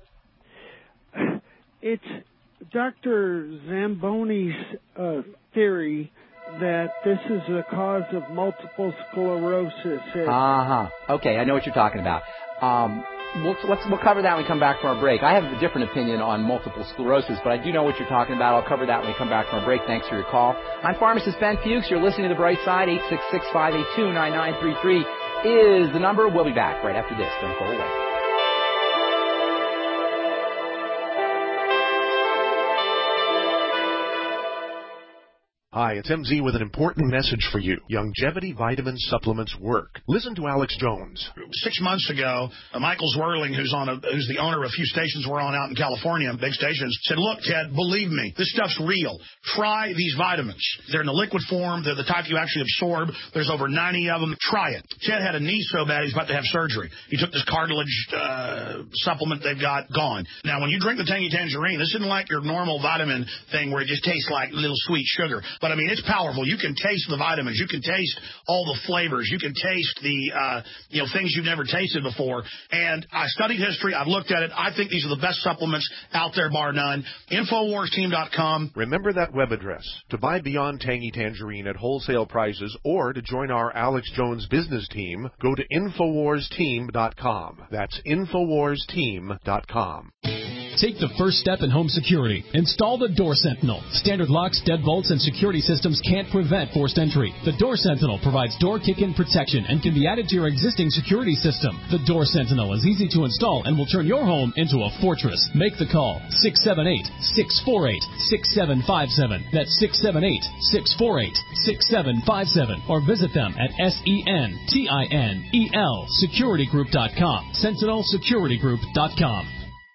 It's Doctor Zamboni's uh, theory that this is the cause of multiple sclerosis. Uh-huh. Okay, I know what you're talking about. Um, we'll, let's, we'll cover that when we come back from our break. I have a different opinion on multiple sclerosis, but I do know what you're talking about. I'll cover that when we come back from our break. Thanks for your call. I'm pharmacist Ben Fuchs. You're listening to The Bright Side. eight six six, five eight two, nine nine three three is the number. We'll be back right after this. Don't go away. Hi, it's M Z with an important message for you. Longevity vitamin supplements work. Listen to Alex Jones. Six months ago, uh, Michael Zwirling, who's on a, who's the owner of a few stations we're on out in California, big stations, said, look, Ted, believe me, this stuff's real. Try these vitamins. They're in the liquid form. They're the type you actually absorb. There's over ninety of them. Try it. Ted had a knee so bad he's about to have surgery. He took this cartilage uh, supplement they've got, gone. Now, when you drink the Tangy Tangerine, this isn't like your normal vitamin thing where it just tastes like little sweet sugar. But, I mean, it's powerful. You can taste the vitamins. You can taste all the flavors. You can taste the, uh, you know, things you've never tasted before. And I studied history. I've looked at it. I think these are the best supplements out there, bar none. Infowars Team dot com. Remember that web address to buy Beyond Tangy Tangerine at wholesale prices or to join our Alex Jones business team. Go to Infowars Team dot com. That's Infowars Team dot com. Take the first step in home security. Install the Door Sentinel. Standard locks, deadbolts, and security systems can't prevent forced entry. The Door Sentinel provides door kick-in protection and can be added to your existing security system. The Door Sentinel is easy to install and will turn your home into a fortress. Make the call. six seven eight, six four eight, six seven five seven. That's six seven eight, six four eight, six seven five seven. Or visit them at S E N T I N E L security group dot com. Sentinel security group dot com.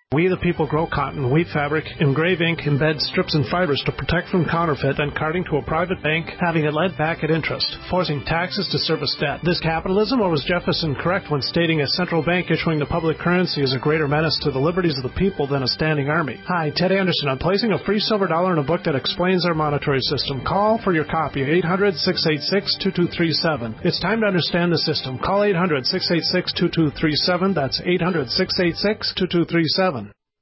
We the people grow cotton, weave fabric, engrave ink, embed strips and fibers to protect from counterfeit and carting to a private bank, having it lent back at interest, forcing taxes to service debt. This capitalism, or was Jefferson correct when stating a central bank issuing the public currency is a greater menace to the liberties of the people than a standing army? Hi, Ted Anderson. I'm placing a free silver dollar in a book that explains our monetary system. Call for your copy at eight hundred, six eight six, two two three seven. It's time to understand the system. Call eight hundred, six eight six, two two three seven. That's eight hundred, six eight six, two two three seven.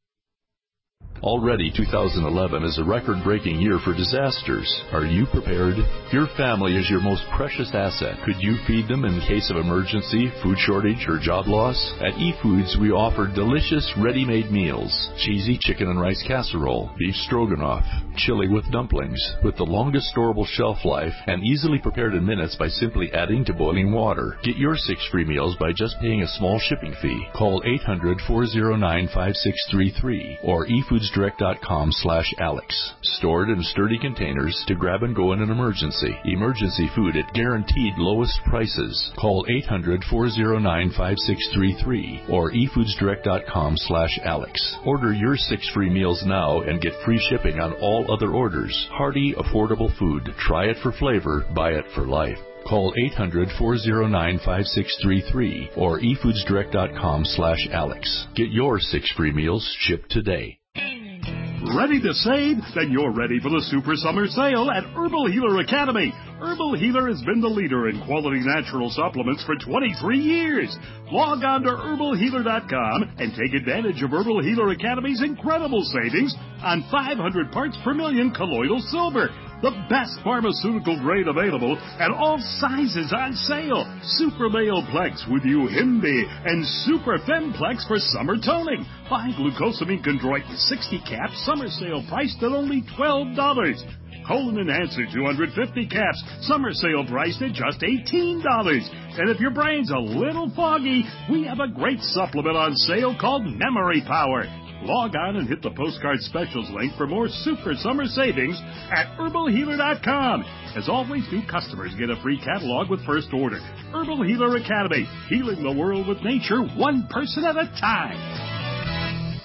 Already two thousand eleven is a record-breaking year for disasters. Are you prepared? Your family is your most precious asset. Could you feed them in case of emergency, food shortage, or job loss? At eFoods, we offer delicious ready-made meals. Cheesy chicken and rice casserole, beef stroganoff, chili with dumplings, with the longest storable shelf life and easily prepared in minutes by simply adding to boiling water. Get your six free meals by just paying a small shipping fee. Call eight hundred, four oh nine, five six three three or efoodsdirect.com slash Alex. Stored in sturdy containers to grab and go in an emergency. Emergency food at guaranteed lowest prices. Call eight hundred, four oh nine, five six three three or efoodsdirect.com slash Alex. Order your six free meals now and get free shipping on all other orders. Hearty, affordable food. Try it for flavor. Buy it for life. Call eight hundred, four oh nine, five six three three or efoodsdirect.com slash Alex. Get your six free meals shipped today. Ready to save? Then you're ready for the Super Summer Sale at Herbal Healer Academy. Herbal Healer has been the leader in quality natural supplements for twenty-three years. Log on to herbal healer dot com and take advantage of Herbal Healer Academy's incredible savings on five hundred parts per million colloidal silver. The best pharmaceutical grade available and all sizes on sale. Super Male Plex with Uhimbi and Super Femplex for summer toning. Buy glucosamine chondroitin sixty caps, summer sale priced at only twelve dollars. Colon Enhancer two hundred fifty caps, summer sale priced at just eighteen dollars. And if your brain's a little foggy, we have a great supplement on sale called Memory Power. Log on and hit the postcard specials link for more super summer savings at herbal healer dot com. As always, new customers get a free catalog with first order. Herbal Healer Academy, healing the world with nature one person at a time.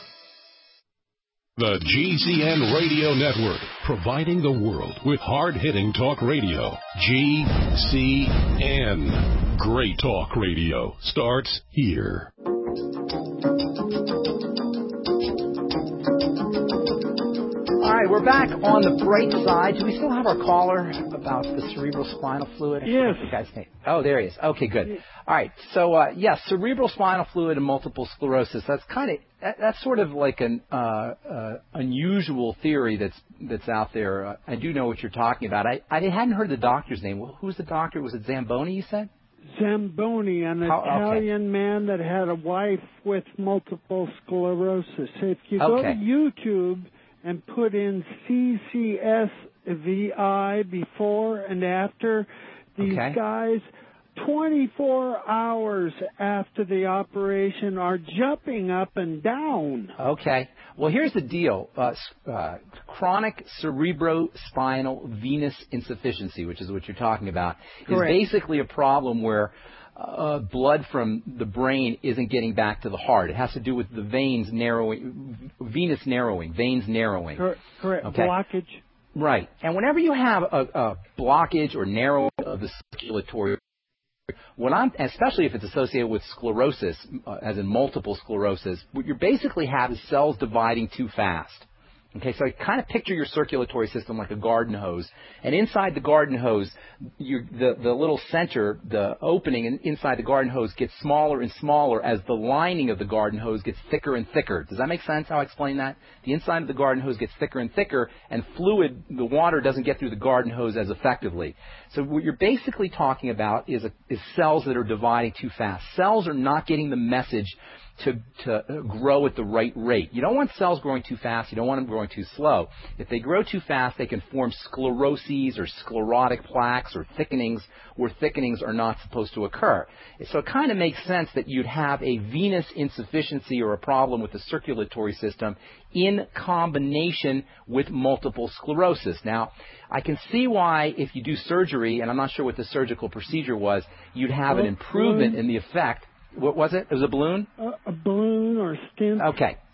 The G C N Radio Network, providing the world with hard-hitting talk radio. G C N. Great talk radio starts here. All right, we're back on the bright side. Do we still have our caller about the cerebral spinal fluid? Yes. You guys think? Oh, there he is. Okay, good. All right. So, uh, yes, cerebral spinal fluid and multiple sclerosis. That's kind of that, that's sort of like an uh, uh, unusual theory that's that's out there. Uh, I do know what you're talking about. I I hadn't heard the doctor's name. Well, who's the doctor? Was it Zamboni? You said? Zamboni, an How, Italian okay. man that had a wife with multiple sclerosis. If you go Okay. to YouTube and put in C C S V I before and after, these Okay. guys, twenty-four hours after the operation, are jumping up and down. Okay. Well, here's the deal. Uh, uh, chronic cerebrospinal venous insufficiency, which is what you're talking about, Correct. is basically a problem where uh, blood from the brain isn't getting back to the heart. It has to do with the veins narrowing, venous narrowing, veins narrowing. Cor- correct. Okay. Blockage. Right. And whenever you have a, a blockage or narrowing of the circulatory, when I'm, especially if it's associated with sclerosis, uh, as in multiple sclerosis, what you basically have is cells dividing too fast. Okay, so I kind of picture your circulatory system like a garden hose, and inside the garden hose, you, the the little center, the opening in, inside the garden hose gets smaller and smaller as the lining of the garden hose gets thicker and thicker. Does that make sense? How I explain that? The inside of the garden hose gets thicker and thicker, and fluid, the water doesn't get through the garden hose as effectively. So what you're basically talking about is a, is cells that are dividing too fast. Cells are not getting the message to, to grow at the right rate. You don't want cells growing too fast. You don't want them growing too slow. If they grow too fast, they can form scleroses or sclerotic plaques or thickenings where thickenings are not supposed to occur. So it kind of makes sense that you'd have a venous insufficiency or a problem with the circulatory system in combination with multiple sclerosis. Now, I can see why if you do surgery, and I'm not sure what the surgical procedure was, you'd have an improvement in the effect. What was it? It was a balloon? A, a balloon or stent. Okay.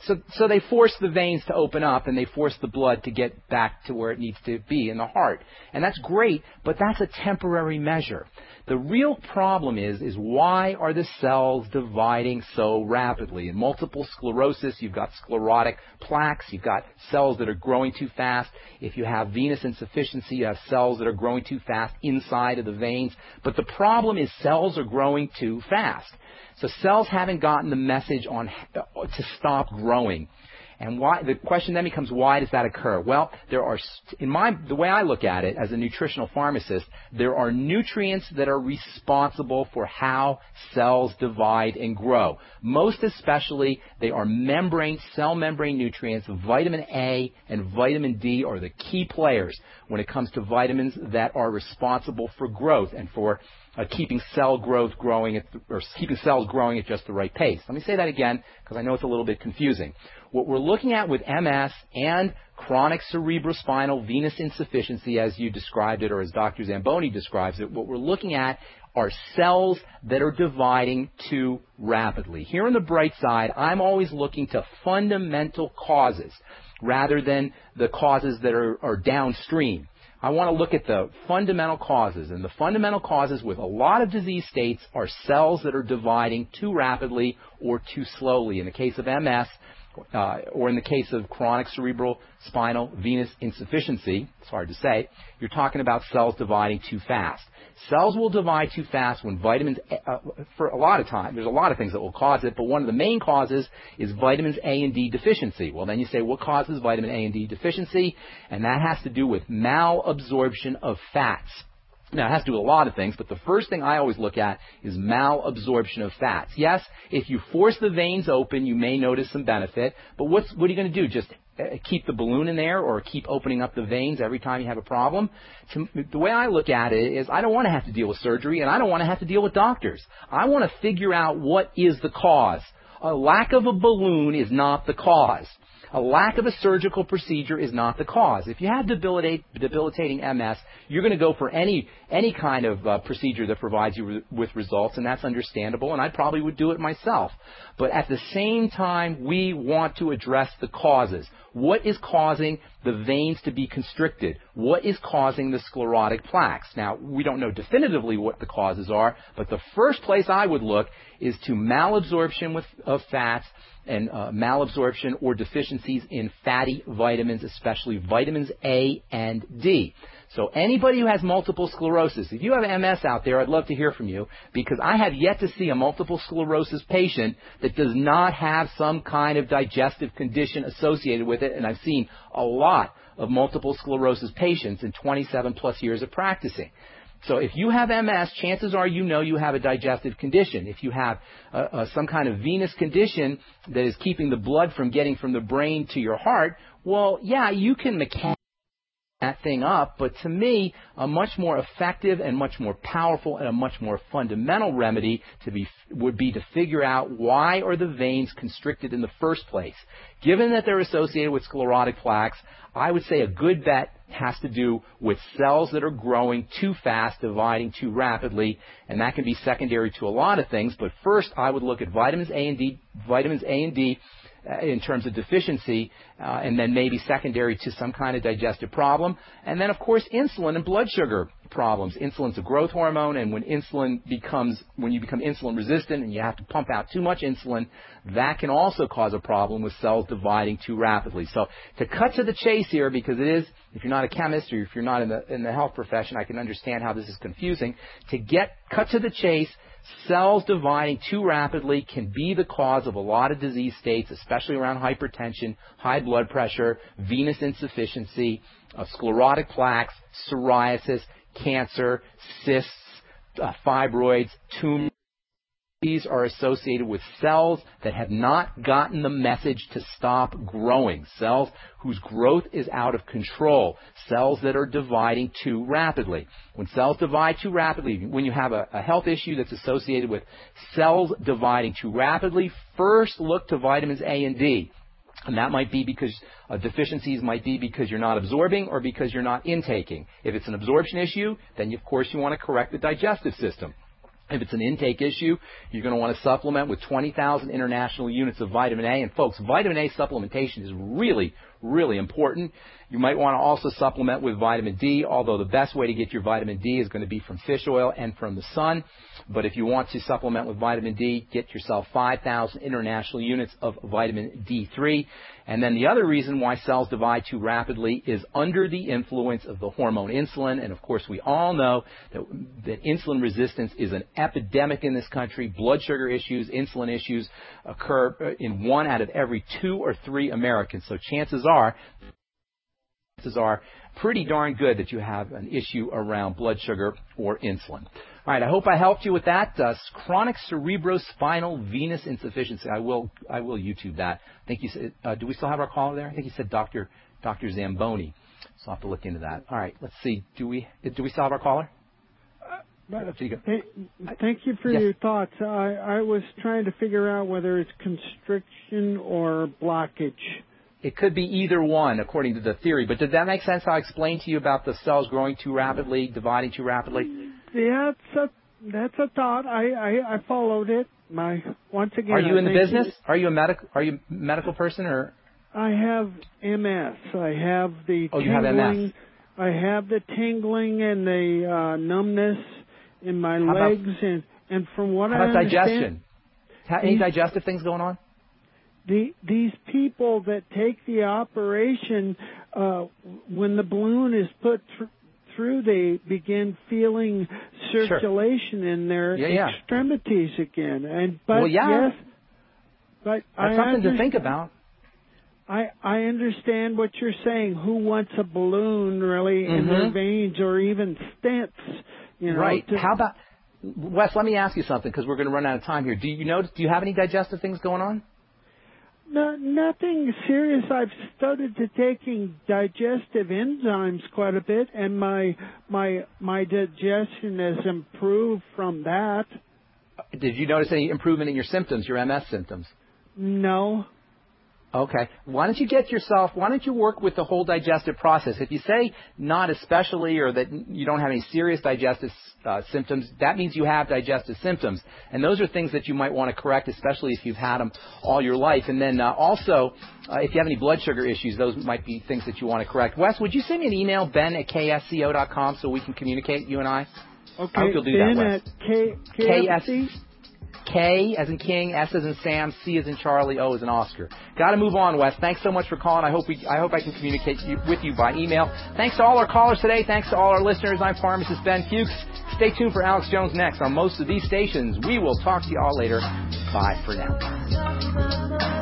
So, so they force the veins to open up and they force the blood to get back to where it needs to be in the heart. And that's great, but that's a temporary measure. The real problem is, is why are the cells dividing so rapidly? In multiple sclerosis, you've got sclerotic plaques, you've got cells that are growing too fast. If you have venous insufficiency, you have cells that are growing too fast inside of the veins. But the problem is cells are growing too fast. So cells haven't gotten the message on to stop growing. And why, the question then becomes, why does that occur? Well, there are, in my, the way I look at it as a nutritional pharmacist, there are nutrients that are responsible for how cells divide and grow. Most especially, they are membrane, cell membrane nutrients. Vitamin A and vitamin D are the key players when it comes to vitamins that are responsible for growth and for Uh, keeping cell growth growing at, or keeping cells growing at just the right pace. Let me say that again because I know it's a little bit confusing. What we're looking at with M S and chronic cerebrospinal venous insufficiency, as you described it, or as Doctor Zamboni describes it, what we're looking at are cells that are dividing too rapidly. Here on the bright side, I'm always looking to fundamental causes rather than the causes that are, are downstream. I want to look at the fundamental causes, and the fundamental causes with a lot of disease states are cells that are dividing too rapidly or too slowly. In the case of M S, uh, or in the case of chronic cerebral spinal venous insufficiency, it's hard to say, you're talking about cells dividing too fast. Cells will divide too fast when vitamins, uh, for a lot of time, there's a lot of things that will cause it, but one of the main causes is vitamins A and D deficiency. Well, then you say, what causes vitamin A and D deficiency? And that has to do with malabsorption of fats. Now, it has to do with a lot of things, but the first thing I always look at is malabsorption of fats. Yes, if you force the veins open, you may notice some benefit, but what's, what are you going to do? Just keep the balloon in there or keep opening up the veins every time you have a problem? To, the way I look at it is I don't want to have to deal with surgery, and I don't want to have to deal with doctors. I want to figure out what is the cause. A lack of a balloon is not the cause. A lack of a surgical procedure is not the cause. If you have debilitate, debilitating M S, you're going to go for any any kind of uh, procedure that provides you re- with results, and that's understandable, and I probably would do it myself. But at the same time, we want to address the causes. What is causing the veins to be constricted? What is causing the sclerotic plaques? Now, we don't know definitively what the causes are, but the first place I would look is to malabsorption with, of fats and uh, malabsorption or deficiencies in fatty vitamins, especially vitamins A and D. So anybody who has multiple sclerosis, if you have M S out there, I'd love to hear from you, because I have yet to see a multiple sclerosis patient that does not have some kind of digestive condition associated with it, and I've seen a lot of multiple sclerosis patients in twenty-seven plus years of practicing. So if you have M S, chances are you know you have a digestive condition. If you have uh, uh, some kind of venous condition that is keeping the blood from getting from the brain to your heart, well, yeah, you can mechanically that thing up, but to me, a much more effective and much more powerful and a much more fundamental remedy to be would be to figure out why are the veins constricted in the first place. Given that they're associated with sclerotic plaques, I would say a good bet has to do with cells that are growing too fast, dividing too rapidly, and that can be secondary to a lot of things. But first, I would look at vitamins A and D, vitamins A and D. In terms of deficiency, uh, and then maybe secondary to some kind of digestive problem. And then, of course, insulin and blood sugar problems. Insulin's a growth hormone, and when insulin becomes, when you become insulin resistant and you have to pump out too much insulin, that can also cause a problem with cells dividing too rapidly. So to cut to the chase here, because it is, if you're not a chemist or if you're not in the, in the health profession, I can understand how this is confusing. To get, cut to the chase, cells dividing too rapidly can be the cause of a lot of disease states, especially around hypertension, high blood pressure, venous insufficiency, uh, sclerotic plaques, psoriasis, cancer, cysts, uh, fibroids, tumors. These are associated with cells that have not gotten the message to stop growing, cells whose growth is out of control, cells that are dividing too rapidly. When cells divide too rapidly, when you have a, a health issue that's associated with cells dividing too rapidly, first look to vitamins A and D. And that might be because uh, deficiencies might be because you're not absorbing or because you're not intaking. If it's an absorption issue, then of course you want to correct the digestive system. If it's an intake issue, you're going to want to supplement with twenty thousand international units of vitamin A. And folks, vitamin A supplementation is really, really important. You might want to also supplement with vitamin D, although the best way to get your vitamin D is going to be from fish oil and from the sun. But if you want to supplement with vitamin D, get yourself five thousand international units of vitamin D three. And then the other reason why cells divide too rapidly is under the influence of the hormone insulin. And, of course, we all know that, that insulin resistance is an epidemic in this country. Blood sugar issues, insulin issues occur in one out of every two or three Americans. So chances are, chances are pretty darn good that you have an issue around blood sugar or insulin. All right, I hope I helped you with that. Uh, chronic cerebrospinal venous insufficiency. I will, I will YouTube that. I think you said. Uh, do we still have our caller there? I think you said Doctor Doctor Zamboni. So I'll have to look into that. All right, let's see. Do we do we still have our caller? Uh, you th- thank you for yes. your thoughts. I, I was trying to figure out whether it's constriction or blockage. It could be either one, according to the theory. But did that make sense? How I explained to you about the cells growing too rapidly, dividing too rapidly? Yeah, that's a, that's a thought. I, I, I followed it. My once again. Are you I in the think business? it, Are you a medical? Are you a medical person or? I have M S. I have the oh, tingling. You have M S. I have the tingling and the uh, numbness in my how legs, about, and and from what how I about understand, digestion? Any digestive things going on? The, these people that take the operation, uh, when the balloon is put th- through, they begin feeling circulation sure. in their yeah, yeah. extremities again. And but well, yeah. yes, but that's I something under- to think about. I I understand what you're saying. Who wants a balloon really mm-hmm. in their veins or even stents? You know, right. to- How about Wes? Let me ask you something because we're going to run out of time here. Do you notice? Do you have any digestive things going on? No, nothing serious. I've started to taking digestive enzymes quite a bit, and my my my digestion has improved from that. Did you notice any improvement in your symptoms, your M S symptoms? No. Okay. Why don't you get yourself, why don't you work with the whole digestive process? If you say not especially or that you don't have any serious digestive uh, symptoms, that means you have digestive symptoms. And those are things that you might want to correct, especially if you've had them all your life. And then uh, also, uh, if you have any blood sugar issues, those might be things that you want to correct. Wes, would you send me an email, ben at k s c o dot com, so we can communicate, you and I? Okay, I hope you'll do Ben that, Wes. at K- KFC? K as in King, S as in Sam, C as in Charlie, O as in Oscar. Got to move on, Wes. Thanks so much for calling. I hope we, I hope I can communicate you, with you by email. Thanks to all our callers today. Thanks to all our listeners. I'm pharmacist Ben Fuchs. Stay tuned for Alex Jones next on most of these stations. We will talk to you all later. Bye for now.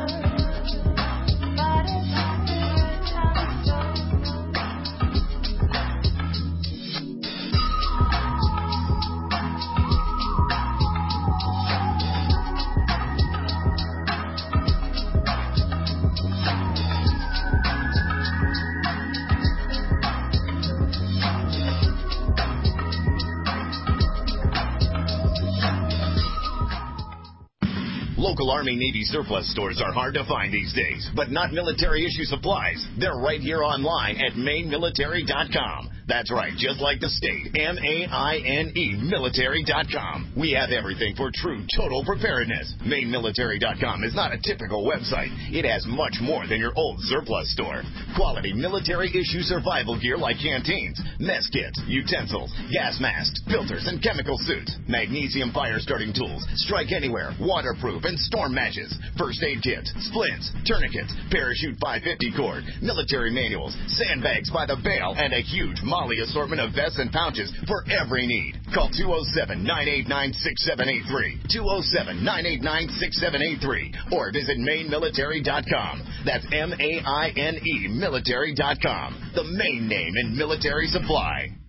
Local Army Navy surplus stores are hard to find these days, but not military issue supplies. They're right here online at maine military dot com. That's right, just like the state, M A I N E, military dot com. We have everything for true total preparedness. maine military dot com is not a typical website. It has much more than your old surplus store. Quality military-issue survival gear like canteens, mess kits, utensils, gas masks, filters, and chemical suits, magnesium fire-starting tools, strike anywhere, waterproof, and storm matches, first aid kits, splints, tourniquets, parachute five fifty cord, military manuals, sandbags by the bale, and a huge Molly assortment of vests and pouches for every need. Call two oh seven, nine eight nine, six seven eight three, two oh seven, nine eight nine, six seven eight three, or visit maine military dot com. That's M A I N E military dot com, the main name in military supply.